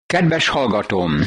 Kedves hallgatóm!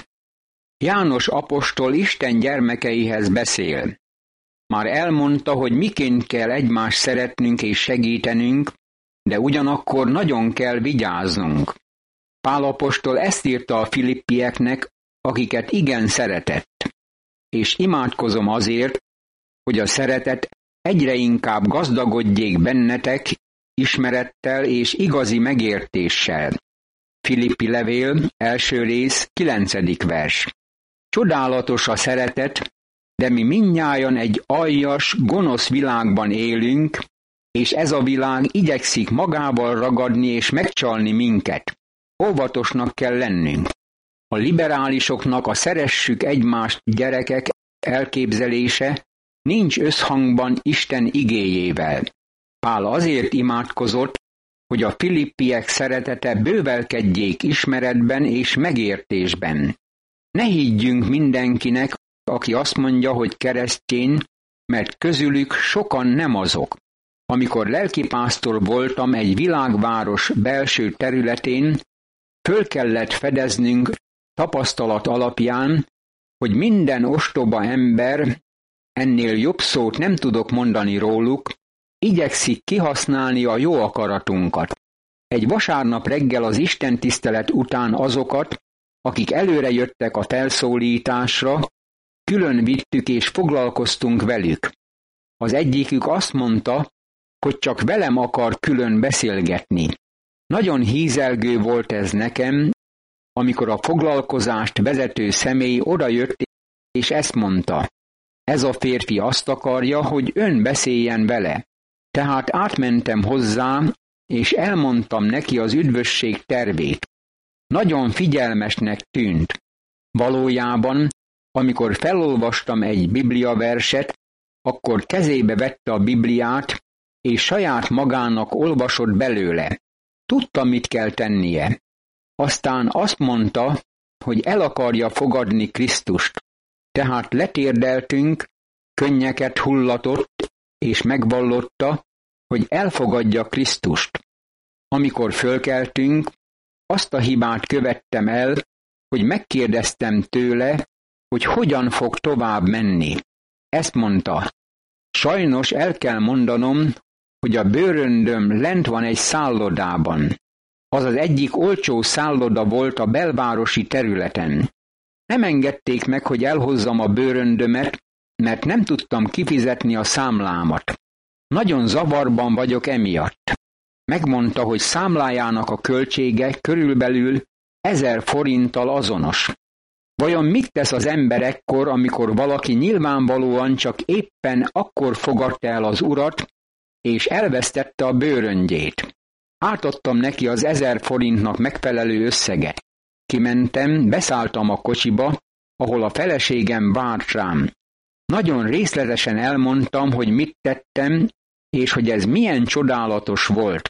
János apostol Isten gyermekeihez beszél. Már elmondta, hogy miként kell egymást szeretnünk és segítenünk, de ugyanakkor nagyon kell vigyáznunk. Pál apostol ezt írta a filippieknek, akiket igen szeretett. És imádkozom azért, hogy a szeretet egyre inkább gazdagodjék bennetek, ismerettel és igazi megértéssel. Filippi levél, első rész, 9. vers. Csodálatos a szeretet, de mi mindnyájan egy aljas, gonosz világban élünk, és ez a világ igyekszik magával ragadni és megcsalni minket. Óvatosnak kell lennünk. A liberálisoknak a szeressük egymást gyerekek elképzelése nincs összhangban Isten igéjével. Pál azért imádkozott, hogy a filippiek szeretete bővelkedjék ismeretben és megértésben. Ne higgyünk mindenkinek, aki azt mondja, hogy keresztény, mert közülük sokan nem azok. Amikor lelkipásztor voltam egy világváros belső területén, föl kellett fedeznünk tapasztalat alapján, hogy minden ostoba ember, ennél jobb szót nem tudok mondani róluk, igyekszik kihasználni a jó akaratunkat. Egy vasárnap reggel az istentisztelet után azokat, akik előre jöttek a felszólításra, külön vittük és foglalkoztunk velük. Az egyikük azt mondta, hogy csak velem akar külön beszélgetni. Nagyon hízelgő volt ez nekem, amikor a foglalkozást vezető személy odajött, és ezt mondta: ez a férfi azt akarja, hogy ön beszéljen vele. Tehát átmentem hozzá, és elmondtam neki az üdvösség tervét. Nagyon figyelmesnek tűnt. Valójában, amikor felolvastam egy bibliaverset, akkor kezébe vette a Bibliát, és saját magának olvasott belőle. Tudta, mit kell tennie. Aztán azt mondta, hogy el akarja fogadni Krisztust. Tehát letérdeltünk, könnyeket hullatott, és megvallotta, hogy elfogadja Krisztust. Amikor fölkeltünk, azt a hibát követtem el, hogy megkérdeztem tőle, hogy hogyan fog tovább menni. Ezt mondta: sajnos el kell mondanom, hogy a bőröndöm lent van egy szállodában. Az az egyik olcsó szálloda volt a belvárosi területen. Nem engedték meg, hogy elhozzam a bőröndömet, mert nem tudtam kifizetni a számlámat. Nagyon zavarban vagyok emiatt. Megmondta, hogy számlájának a költsége körülbelül 1000 forinttal azonos. Vajon mit tesz az ember ekkor, amikor valaki nyilvánvalóan csak éppen akkor fogadta el az urat, és elvesztette a bőröngyét? Átadtam neki az 1000 forintnak megfelelő összeget. Kimentem, beszálltam a kocsiba, ahol a feleségem várt rám. Nagyon részletesen elmondtam, hogy mit tettem, és hogy ez milyen csodálatos volt.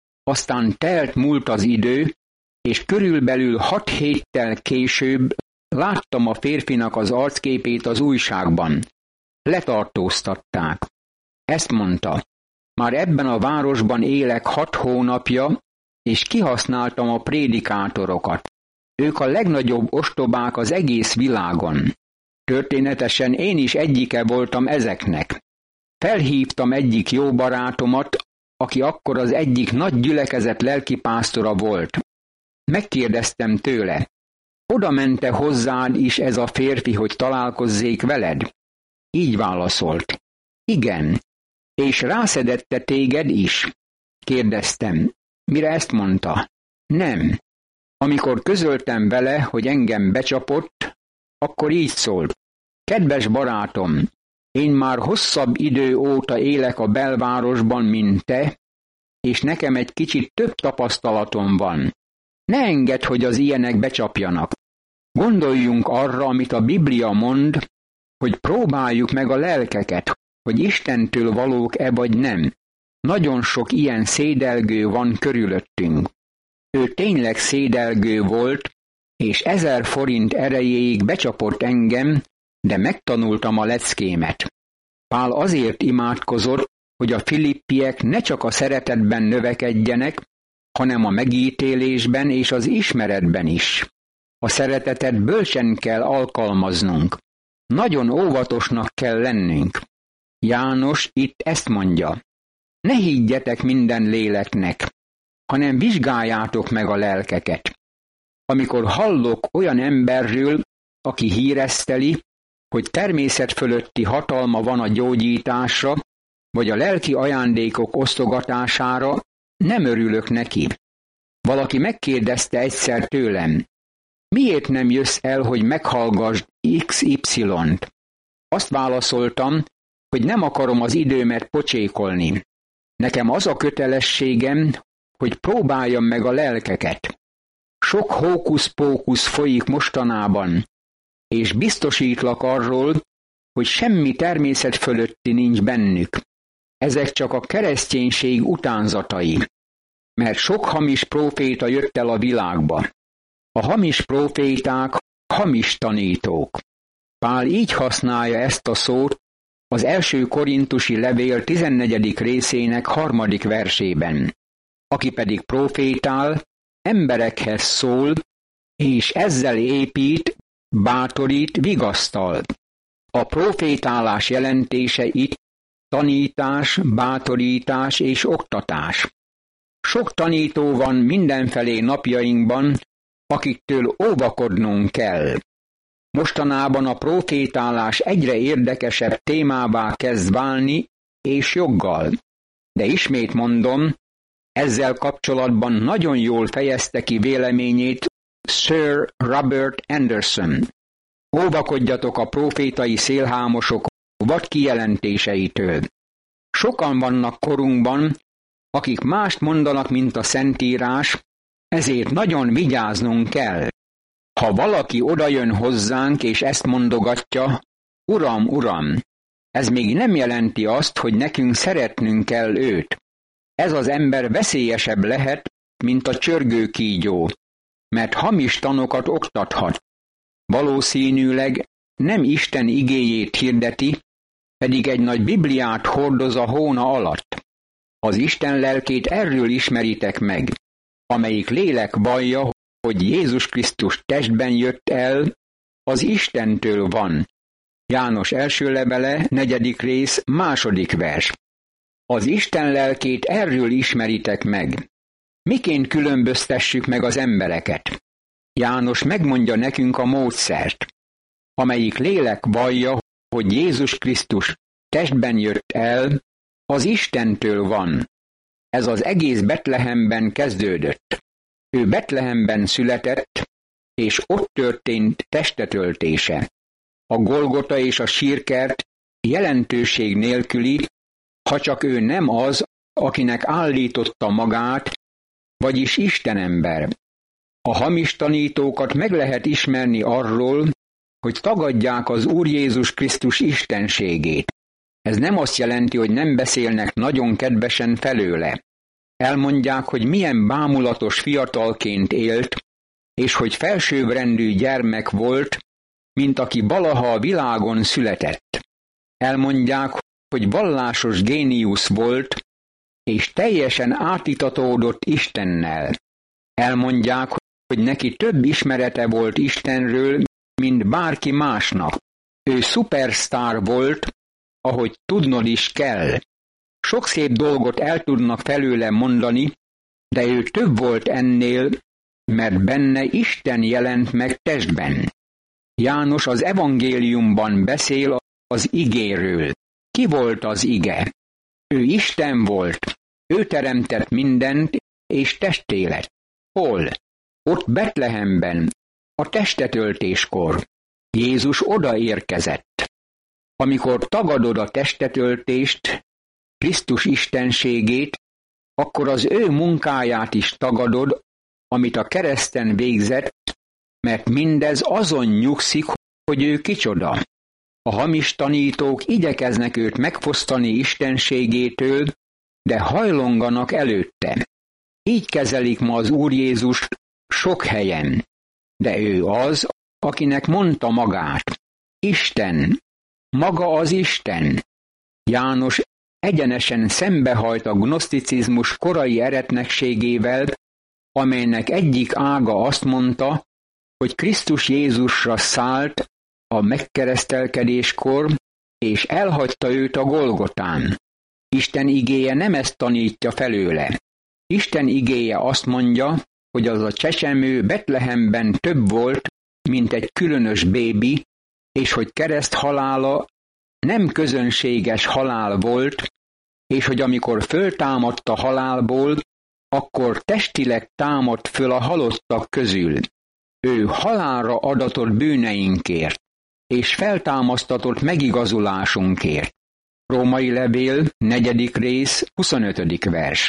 Aztán múlt az idő, és körülbelül 6 héttel később láttam a férfinak az arcképét az újságban. Letartóztatták. Ezt mondta: már ebben a városban élek 6 hónapja, és kihasználtam a prédikátorokat. Ők a legnagyobb ostobák az egész világon. Történetesen én is egyike voltam ezeknek. Felhívtam egyik jó barátomat, aki akkor az egyik nagy gyülekezet lelkipásztora volt. Megkérdeztem tőle: oda mente hozzád is ez a férfi, hogy találkozzék veled? Így válaszolt: igen. És rászedette téged is? Kérdeztem. Mire ezt mondta: nem. Amikor közöltem vele, hogy engem becsapott, akkor így szólt: kedves barátom, én már hosszabb idő óta élek a belvárosban, mint te, és nekem egy kicsit több tapasztalatom van. Ne engedd, hogy az ilyenek becsapjanak. Gondoljunk arra, amit a Biblia mond, hogy próbáljuk meg a lelkeket, hogy Istentől valók-e vagy nem. Nagyon sok ilyen szédelgő van körülöttünk. Ő tényleg szédelgő volt, és 1000 forint erejéig becsapott engem, de megtanultam a leckémet. Pál azért imádkozott, hogy a filippiek ne csak a szeretetben növekedjenek, hanem a megítélésben és az ismeretben is. A szeretetet bölcsen kell alkalmaznunk. Nagyon óvatosnak kell lennünk. János itt ezt mondja: ne higgyetek minden léleknek, hanem vizsgáljátok meg a lelkeket. Amikor hallok olyan emberről, aki híreszteli, hogy természet fölötti hatalma van a gyógyításra, vagy a lelki ajándékok osztogatására, nem örülök neki. Valaki megkérdezte egyszer tőlem: miért nem jössz el, hogy meghallgassd XY-t? Azt válaszoltam, hogy nem akarom az időmet pocsékolni. Nekem az a kötelességem, hogy próbáljam meg a lelkeket. Sok hókusz-pókusz folyik mostanában, és biztosítlak arról, hogy semmi természet fölötti nincs bennük. Ezek csak a kereszténység utánzatai, mert sok hamis próféta jött el a világba. A hamis próféták hamis tanítók. Pál így használja ezt a szót az első korintusi levél 14. részének 3. versében. Aki pedig prófétál, emberekhez szól, és ezzel épít, bátorít, vigasztal. A prófétálás jelentése itt tanítás, bátorítás és oktatás. Sok tanító van mindenfelé napjainkban, akiktől óvakodnunk kell. Mostanában a prófétálás egyre érdekesebb témává kezd válni, és joggal. De ismét mondom, ezzel kapcsolatban nagyon jól fejezte ki véleményét Sir Robert Anderson. Óvakodjatok a prófétai szélhámosok vad kijelentéseitől. Sokan vannak korunkban, akik mást mondanak, mint a Szentírás, ezért nagyon vigyáznunk kell. Ha valaki odajön hozzánk, és ezt mondogatja: Uram, Uram, ez még nem jelenti azt, hogy nekünk szeretnünk kell őt. Ez az ember veszélyesebb lehet, mint a csörgőkígyó, mert hamis tanokat oktathat. Valószínűleg nem Isten igéjét hirdeti, pedig egy nagy Bibliát hordoz a hóna alatt. Az Isten lelkét erről ismeritek meg, amelyik lélek vallja, hogy Jézus Krisztus testben jött el, az Istentől van. János első levele, 4. rész, 2. vers. Az Isten lelkét erről ismeritek meg. Miként különböztessük meg az embereket? János megmondja nekünk a módszert. Amelyik lélek vallja, hogy Jézus Krisztus testben jött el, az Istentől van. Ez az egész Betlehemben kezdődött. Ő Betlehemben született, és ott történt testetöltése. A Golgota és a sírkert jelentőség nélküli, ha csak ő nem az, akinek állította magát, vagyis Istenember. A hamis tanítókat meg lehet ismerni arról, hogy tagadják az Úr Jézus Krisztus istenségét. Ez nem azt jelenti, hogy nem beszélnek nagyon kedvesen felőle. Elmondják, hogy milyen bámulatos fiatalként élt, és hogy felsőbbrendű gyermek volt, mint aki valaha a világon született. Elmondják, hogy vallásos géniusz volt, és teljesen átitatódott Istennel. Elmondják, hogy neki több ismerete volt Istenről, mint bárki másnak. Ő szupersztár volt, ahogy tudnod is kell. Sok szép dolgot el tudnak felőle mondani, de ő több volt ennél, mert benne Isten jelent meg testben. János az evangéliumban beszél az igéről. Ki volt az ige? Ő Isten volt. Ő teremtett mindent, és testé lett. Hol? Ott Betlehemben, a testetöltéskor. Jézus odaérkezett. Amikor tagadod a testetöltést, Krisztus istenségét, akkor az ő munkáját is tagadod, amit a kereszten végzett, mert mindez azon nyugszik, hogy ő kicsoda. A hamis tanítók igyekeznek őt megfosztani istenségétől, de hajlonganak előtte. Így kezelik ma az Úr Jézust sok helyen, de ő az, akinek mondta magát: Isten, maga az Isten. János egyenesen szembehajt a gnoszticizmus korai eretnekségével, amelynek egyik ága azt mondta, hogy Krisztus Jézusra szállt a megkeresztelkedéskor, és elhagyta őt a Golgotán. Isten igéje nem ezt tanítja felőle. Isten igéje azt mondja, hogy az a csecsemő Betlehemben több volt, mint egy különös bébi, és hogy kereszt halála nem közönséges halál volt, és hogy amikor föltámadt a halálból, akkor testileg támadt föl a halottak közül. Ő halálra adatott bűneinkért, és feltámasztatott megigazulásunkért. Római levél, 4. rész, 25. vers.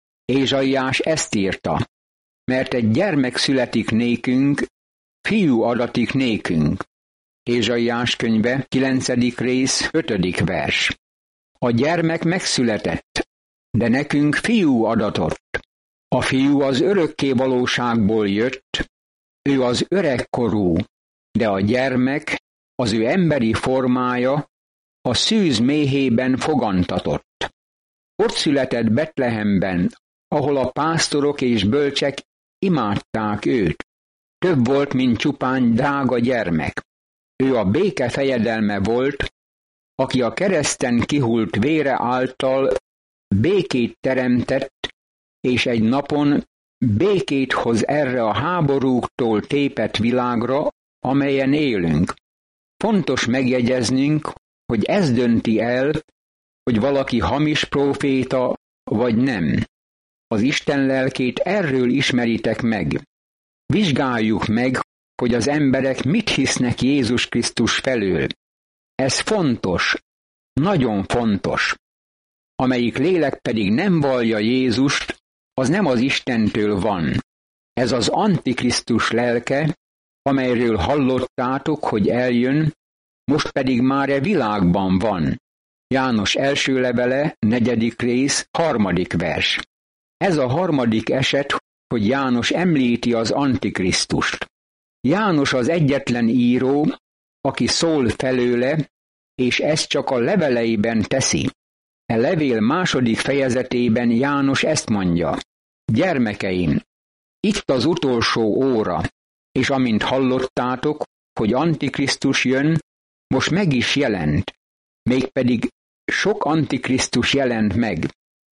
Ézsaiás ezt írta: mert egy gyermek születik nékünk, fiú adatik nékünk. Ézsaiás könyve, 9. rész, 5. vers. A gyermek megszületett, de nekünk fiú adatott. A fiú az örökké valóságból jött, ő az öregkorú, de a gyermek, az ő emberi formája, a szűz méhében fogantatott. Ott született Betlehemben, ahol a pásztorok és bölcsek imádták őt. Több volt, mint csupán drága gyermek. Ő a béke fejedelme volt, aki a kereszten kihult vére által békét teremtett, és egy napon békét hoz erre a háborúktól tépett világra, amelyen élünk. Fontos megjegyeznünk, hogy ez dönti el, hogy valaki hamis próféta, vagy nem. Az Isten lelkét erről ismeritek meg. Vizsgáljuk meg, hogy az emberek mit hisznek Jézus Krisztus felől. Ez fontos, nagyon fontos. Amelyik lélek pedig nem vallja Jézust, az nem az Istentől van. Ez az Antikrisztus lelke, amelyről hallottátok, hogy eljön, most pedig már e világban van. János első levele, 4. rész, 3. vers. Ez a harmadik eset, hogy János említi az Antikrisztust. János az egyetlen író, aki szól felőle, és ezt csak a leveleiben teszi. E levél 2. fejezetében János ezt mondja: gyermekeim, itt az utolsó óra, és amint hallottátok, hogy Antikrisztus jön, most meg is jelent, mégpedig sok Antikrisztus jelent meg.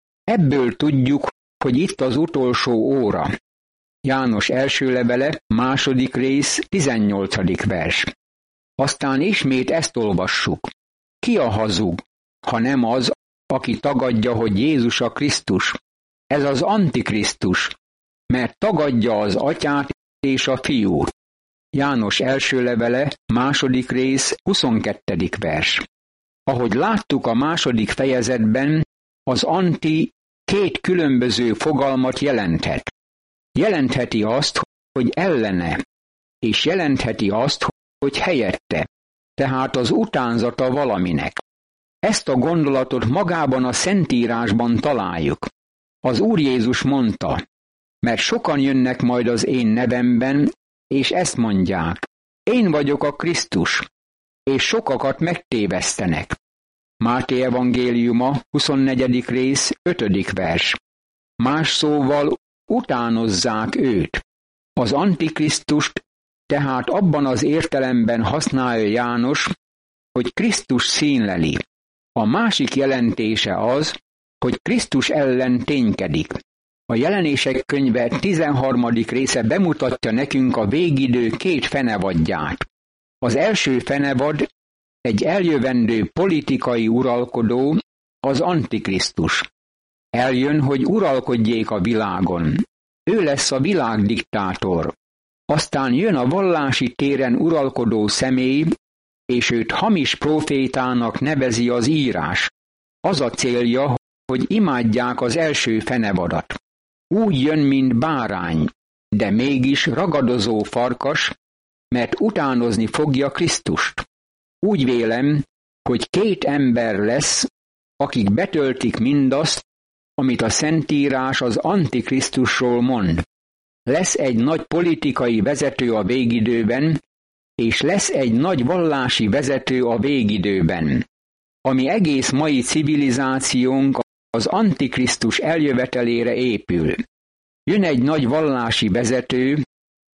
Ebből tudjuk, hogy itt az utolsó óra. János első levele, 2. rész, 18. vers. Aztán ismét ezt olvassuk. Ki a hazug, ha nem az, aki tagadja, hogy Jézus a Krisztus? Ez az Antikrisztus, mert tagadja az Atyát és a Fiút. János első levele, 2. rész, 22. vers. Ahogy láttuk a 2. fejezetben, az anti 2 különböző fogalmat jelenthet. Jelentheti azt, hogy ellene, és jelentheti azt, hogy helyette, tehát az utánzata valaminek. Ezt a gondolatot magában a Szentírásban találjuk. Az Úr Jézus mondta: mert sokan jönnek majd az én nevemben, és ezt mondják: én vagyok a Krisztus, és sokakat megtévesztenek. Máté evangéliuma, 24. rész, 5. vers. Más szóval utánozzák őt. Az Antikrisztust tehát abban az értelemben használja János, hogy Krisztus színleli. A másik jelentése az, hogy Krisztus ellen ténykedik. A Jelenések könyve 13. része bemutatja nekünk a végidő 2 fenevadját. Az első fenevad egy eljövendő politikai uralkodó, az Antikrisztus. Eljön, hogy uralkodjék a világon. Ő lesz a világdiktátor. Aztán jön a vallási téren uralkodó személy, és őt hamis prófétának nevezi az írás. Az a célja, hogy imádják az első fenevadat. Úgy jön, mint bárány, de mégis ragadozó farkas, mert utánozni fogja Krisztust. Úgy vélem, hogy 2 ember lesz, akik betöltik mindazt, amit a Szentírás az Antikrisztusról mond. Lesz egy nagy politikai vezető a végidőben, és lesz egy nagy vallási vezető a végidőben. Ami egész mai civilizációnk az Antikrisztus eljövetelére épül. Jön egy nagy vallási vezető,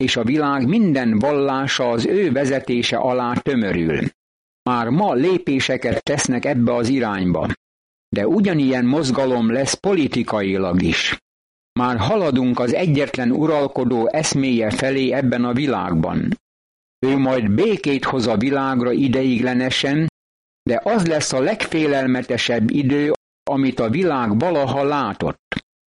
és a világ minden vallása az ő vezetése alá tömörül. Már ma lépéseket tesznek ebbe az irányba, de ugyanilyen mozgalom lesz politikailag is. Már haladunk az egyetlen uralkodó eszméje felé ebben a világban. Ő majd békét hoz a világra ideiglenesen, de az lesz a legfélelmetesebb idő, amit a világ valaha látott.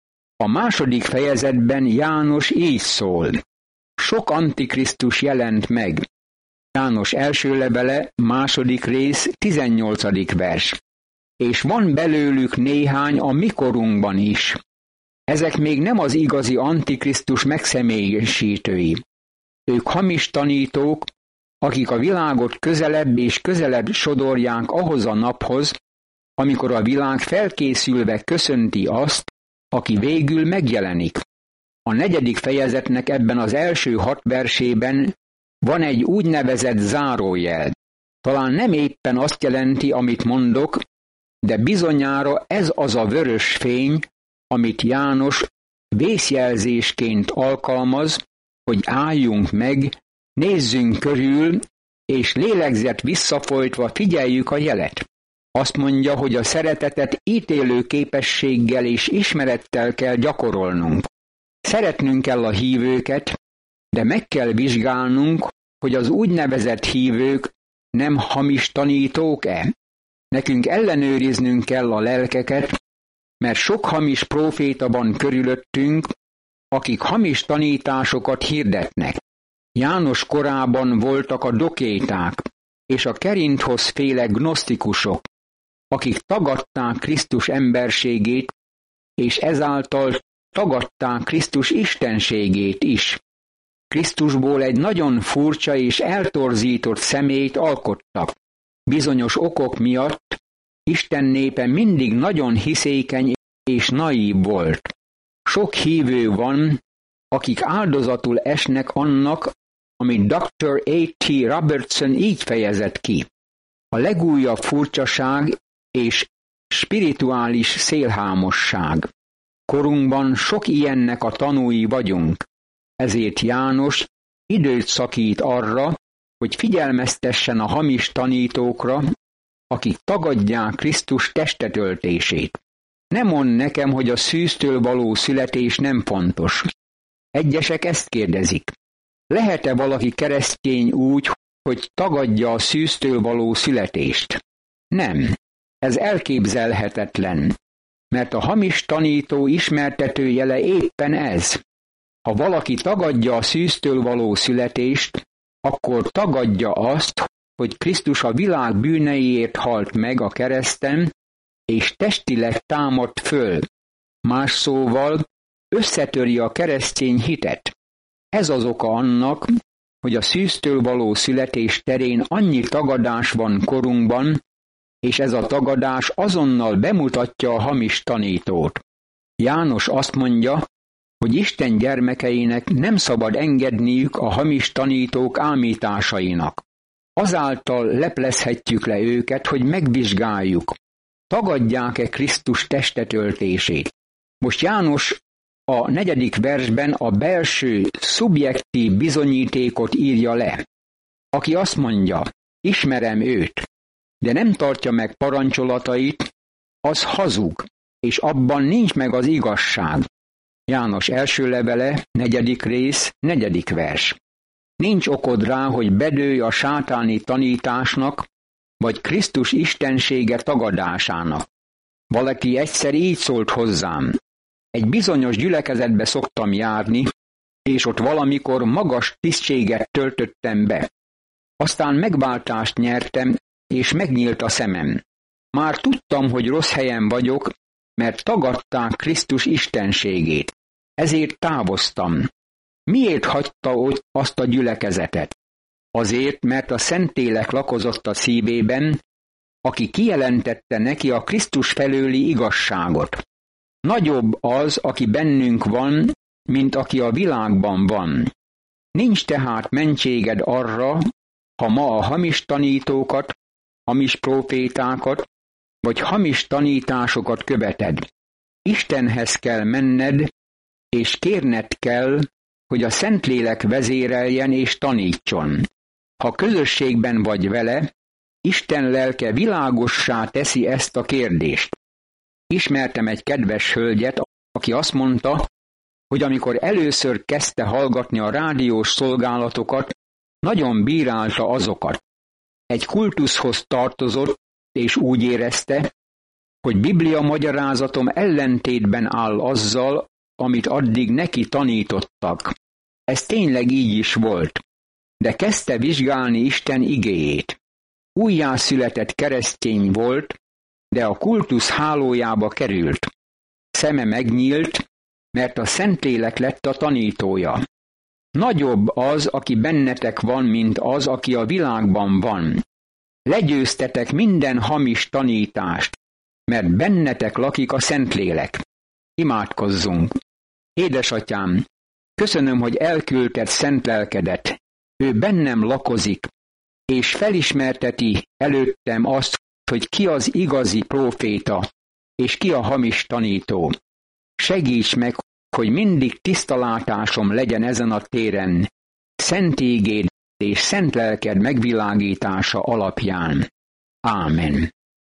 A második fejezetben János így szól. Sok antikrisztus jelent meg. János első levele, második rész, 18. vers. És van belőlük néhány a mi korunkban is. Ezek még nem az igazi antikrisztus megszemélyesítői. Ők hamis tanítók, akik a világot közelebb és közelebb sodorják ahhoz a naphoz, amikor a világ felkészülve köszönti azt, aki végül megjelenik. A 4. fejezetnek ebben az első 6 versében van egy úgynevezett zárójel. Talán nem éppen azt jelenti, amit mondok, de bizonyára ez az a vörös fény, amit János vészjelzésként alkalmaz, hogy álljunk meg, nézzünk körül, és lélegzet visszafolytva figyeljük a jelet. Azt mondja, hogy a szeretetet ítélő képességgel és ismerettel kell gyakorolnunk. Szeretnünk kell a hívőket, de meg kell vizsgálnunk, hogy az úgynevezett hívők nem hamis tanítók-e? Nekünk ellenőriznünk kell a lelkeket, mert sok hamis próféta van körülöttünk, akik hamis tanításokat hirdetnek. János korában voltak a dokéták és a Kerinthosz féle gnosztikusok, akik tagadták Krisztus emberségét, és ezáltal tagadták Krisztus istenségét is. Krisztusból egy nagyon furcsa és eltorzított személyt alkottak. Bizonyos okok miatt Isten népe mindig nagyon hiszékeny és naív volt. Sok hívő van, akik áldozatul esnek annak, amit Dr. A.T. Robertson így fejezett ki. A legújabb furcsaság és spirituális szélhámosság. Korunkban sok ilyennek a tanúi vagyunk, ezért János időt szakít arra, hogy figyelmeztessen a hamis tanítókra, akik tagadják Krisztus testetöltését. Ne mondd nekem, hogy a szűztől való születés nem fontos. Egyesek ezt kérdezik. Lehet-e valaki keresztény úgy, hogy tagadja a szűztől való születést? Nem, ez elképzelhetetlen, mert a hamis tanító ismertető jele éppen ez. Ha valaki tagadja a szűztől való születést, akkor tagadja azt, hogy Krisztus a világ bűneiért halt meg a kereszten, és testileg támadt föl. Más szóval összetöri a keresztény hitet. Ez az oka annak, hogy a szűztől való születés terén annyi tagadás van korunkban, és ez a tagadás azonnal bemutatja a hamis tanítót. János azt mondja, hogy Isten gyermekeinek nem szabad engedniük a hamis tanítók ámításainak. Azáltal leplezhetjük le őket, hogy megvizsgáljuk, tagadják-e Krisztus testetöltését. Most János a 4. versben a belső, szubjektív bizonyítékot írja le. Aki azt mondja, ismerem őt, de nem tartja meg parancsolatait, az hazug, és abban nincs meg az igazság. János első levele, 4. rész, 4. vers. Nincs okod rá, hogy bedőj a sátáni tanításnak, vagy Krisztus istensége tagadásának. Valaki egyszer így szólt hozzám. Egy bizonyos gyülekezetbe szoktam járni, és ott valamikor magas tisztséget töltöttem be. Aztán megváltást nyertem, és megnyílt a szemem. Már tudtam, hogy rossz helyen vagyok, mert tagadták Krisztus istenségét. Ezért távoztam. Miért hagyta ott azt a gyülekezetet? Azért, mert a Szentlélek lakozott a szívében, aki kijelentette neki a Krisztus felőli igazságot. Nagyobb az, aki bennünk van, mint aki a világban van. Nincs tehát mentséged arra, ha ma a hamis tanítókat, hamis prófétákat, vagy hamis tanításokat követed. Istenhez kell menned, és kérned kell, hogy a Szentlélek vezéreljen és tanítson. Ha közösségben vagy vele, Isten lelke világossá teszi ezt a kérdést. Ismertem egy kedves hölgyet, aki azt mondta, hogy amikor először kezdte hallgatni a rádiós szolgálatokat, nagyon bírálta azokat. Egy kultuszhoz tartozott, és úgy érezte, hogy Biblia magyarázatom ellentétben áll azzal, amit addig neki tanítottak. Ez tényleg így is volt, de kezdte vizsgálni Isten igéjét. Újjászületett keresztény volt, de a kultusz hálójába került. Szeme megnyílt, mert a Szentlélek lett a tanítója. Nagyobb az, aki bennetek van, mint az, aki a világban van. Legyőztetek minden hamis tanítást, mert bennetek lakik a Szentlélek. Imádkozzunk! Édesatyám, köszönöm, hogy elküldted szent lelkedet. Ő bennem lakozik, és felismerteti előttem azt, hogy ki az igazi próféta, és ki a hamis tanító. Segíts meg, hogy mindig tiszta látásom legyen ezen a téren, szent ígéd és szent lelked megvilágítása alapján. Ámen.